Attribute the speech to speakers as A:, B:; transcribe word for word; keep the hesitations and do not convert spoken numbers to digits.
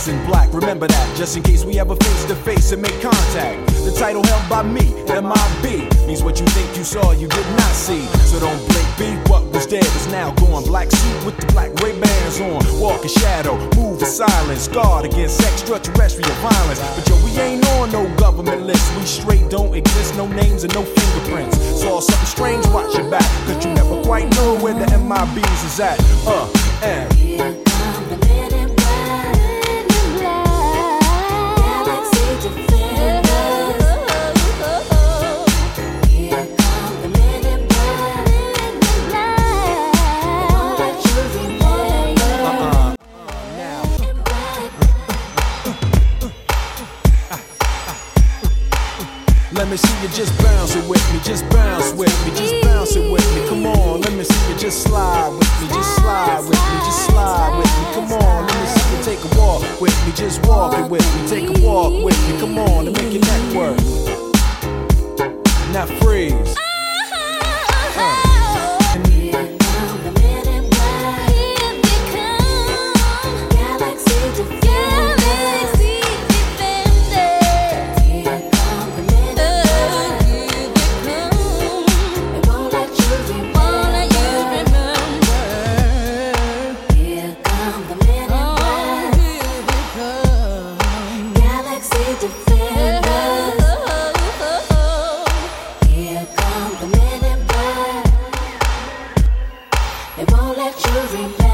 A: dressed in black. Remember that, just in case we ever face to face and make contact. The title held by me, M I B, means what you think you saw, you did not see. So don't blink, B. What was dead is now gone. Black suit with the black Ray-Bans on. Walk in shadow, move in silence. Guard against extraterrestrial violence. But yo, we ain't on no government list. We straight don't exist, no names and no fingerprints. Saw something strange, watch your back, cause you never quite know where the M I Bs is at. Uh, and
B: here come the men in black, Galaxy Defenders. Here come the men in black, won't let you remember.
A: uh-uh. Now let me see you just bounce it with me, just bounce with me, just bounce it with me. Come on, let me see you just slide with me, just slide with me, just slide with me. Come on, let me see you take a walk with me, just walk it with me, take a walk with me. Come on, and make your neck work. Now freeze. Uh.
B: Here come the men in black, here they come, Galaxy Defenders. Here come the men in black, they won't let you remember. Here come the men in black, Galaxy Defenders. Here come the men in black, they won't let you remember.